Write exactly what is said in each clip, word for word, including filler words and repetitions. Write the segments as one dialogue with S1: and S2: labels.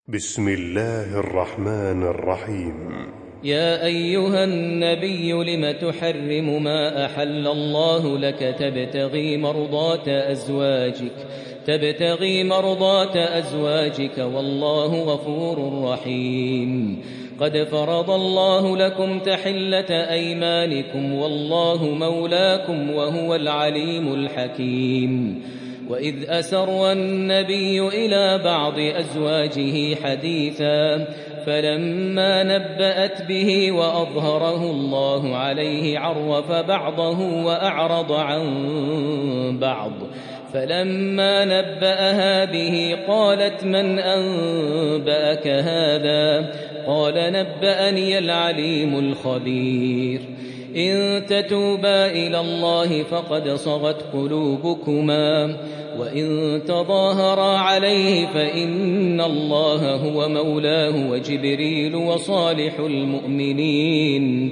S1: بسم الله الرحمن الرحيم.
S2: يا أيها النبي لم تحرم ما أحل الله لك تبتغي مرضات أزواجك تبتغي مرضات أزواجك والله غفور رحيم. قد فرض الله لكم تحلة أيمانكم والله مولاكم وهو العليم الحكيم. وإذ أسر النبي إلى بعض أزواجه حديثا فلما نبأت به وأظهره الله عليه عرف بعضه وأعرض عن بعض فلما نبأها به قالت من أنبأك هذا؟ قال نبأني العليم الخبير. إن تتوبا إلى الله فقد صغت قلوبكما وإن تظاهرا عليه فإن الله هو مولاه وجبريل وصالح المؤمنين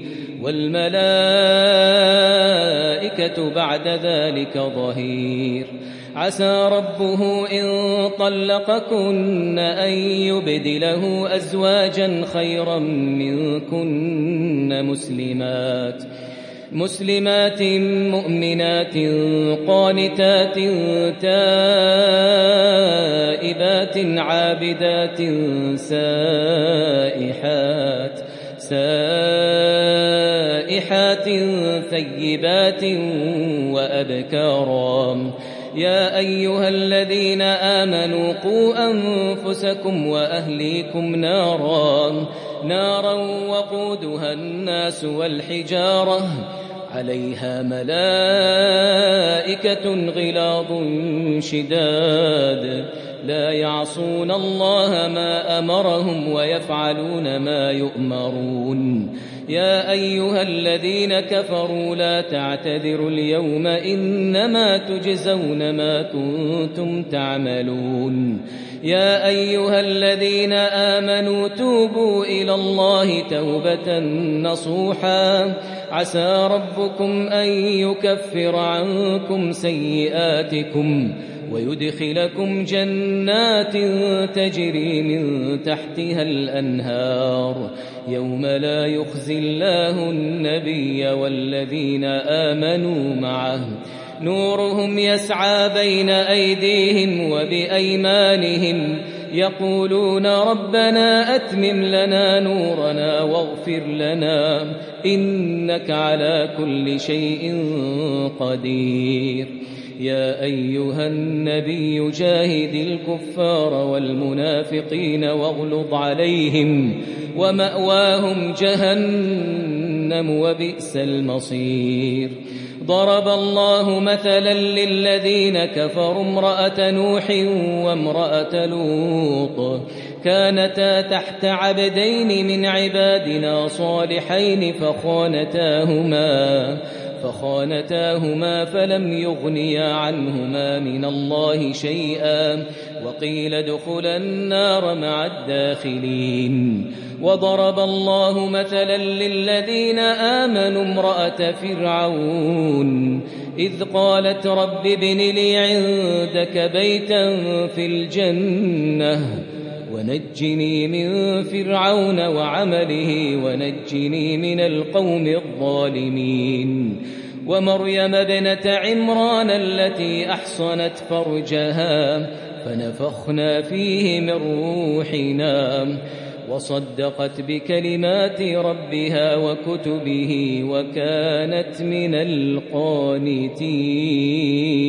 S2: والملائكة بعد ذلك ظهير. عسى ربه إن طلقكن أن يبدله أزواجا خيرا منكن مسلمات مسلمات مؤمنات قانتات تائبات عابدات سائحات سائحات ثيبات وأبكارا. يا أيها الذين آمنوا قوا أنفسكم وأهليكم نارا نارا وقودها الناس والحجارة عليها ملائكة غلاظ شداد لا يعصون الله ما أمرهم ويفعلون ما يؤمرون. يا أيها الذين كفروا لا تعتذروا اليوم إنما تجزون ما كنتم تعملون. يا أيها الذين آمنوا توبوا إلى الله توبة نصوحا عسى ربكم أن يكفر عنكم سيئاتكم ويدخلكم جنات تجري من تحتها الأنهار يوم لا يخزي الله النبي والذين آمنوا معه نورهم يسعى بين أيديهم وبأيمانهم يقولون ربنا أتمم لنا نورنا واغفر لنا إنك على كل شيء قدير. يا أيها النبي جاهد الكفار والمنافقين واغلظ عليهم ومأواهم جهنم وبئس المصير. ضرب الله مثلا للذين كفروا امرأة نوح وامرأة لوط كانتا تحت عبدين من عبادنا صالحين فخانتاهما فخانتاهما فلم يغنيا عنهما من الله شيئا وقيل ادخلا النار مع الداخلين. وضرب الله مثلا للذين آمنوا امرأة فرعون إذ قالت رب ابن لي عندك بيتا في الجنة ونجني من فرعون وعمله ونجني من القوم الظالمين. ومريم ابنة عمران التي أحصنت فرجها فنفخنا فيه من روحنا وصدقت بكلمات ربها وكتبه وكانت من القانتين.